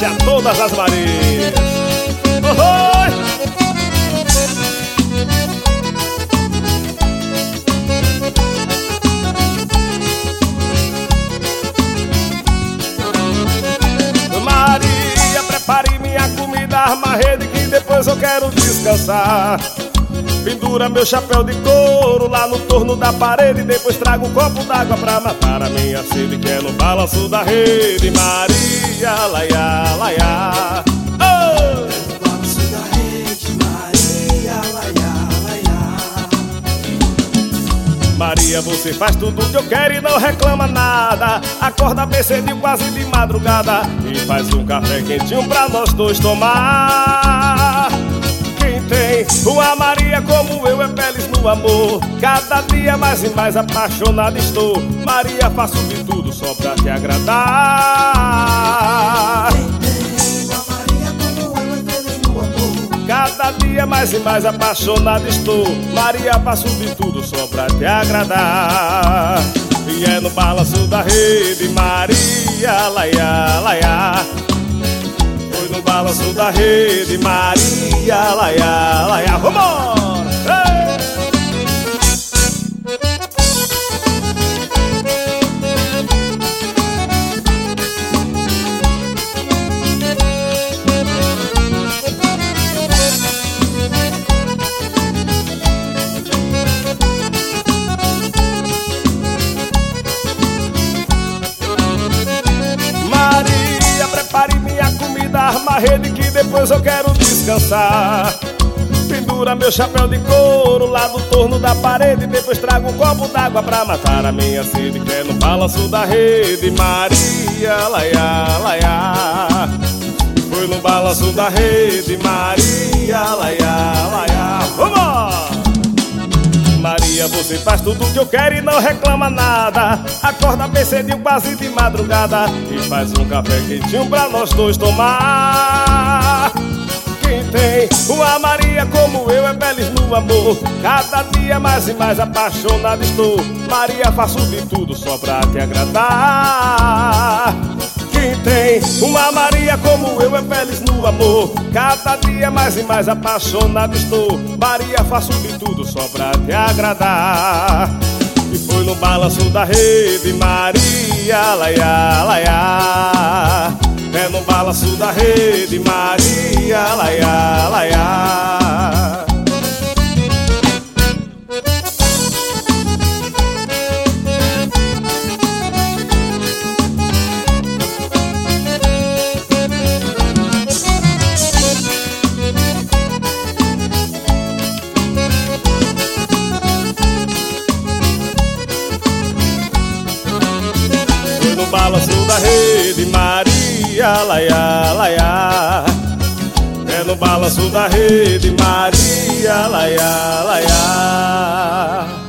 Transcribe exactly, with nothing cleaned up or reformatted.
abraço a todas as Marias. Oi! Maria, prepare minha comida, arma a rede que depois eu quero descansar. Pendura meu chapéu de couro lá no torno da parede, depois traga um copo d'água pra matar a minha sede, que é no balanço da rede. Maria, laia, laia. Oh! No balanço da rede, Maria, laia, laia. Maria, você faz tudo que eu quero e não reclama nada. Acorda bem cedinho, quase de madrugada, e faz um café quentinho pra nós dois tomar. Quem tem uma Maria como eu é feliz no amor. Cada dia mais e mais apaixonado estou. Maria, faço de tudo só pra te agradar. Quem tem uma Maria como eu é feliz no amor. Cada dia mais e mais apaixonado estou. Maria, faço de tudo só pra te agradar. E é no balanço da rede, Maria, laia, laia. Foi no balanço da rede, Maria, laia, laia. Vambora! Ei! Maria, prepare minha comida, arma a rede que depois eu quero descansar. Pendura meu chapéu de couro lá no torno da parede, depois traga um copo d'água pra matar a minha sede, que é no balanço da rede. Maria, laia, laia. Foi no balanço da rede, Maria, laia, laia. Vambora! Maria, você faz tudo que eu quero e não reclama nada. Acorda bem cedinho, quase de madrugada, e faz um café quentinho pra nós dois tomar. Quem tem uma Maria como eu é feliz no amor. Cada dia mais e mais apaixonado estou. Maria, faço de tudo só pra te agradar. Quem tem uma Maria como eu é feliz no amor. Cada dia mais e mais apaixonado estou. Maria, faço de tudo só pra te agradar. E foi no balanço da rede, Maria, laia, laia. É no balanço da rede, Maria, laia, laia. No balanço da rede, Maria, laia, laia. É no balanço da rede, Maria, laia, laia.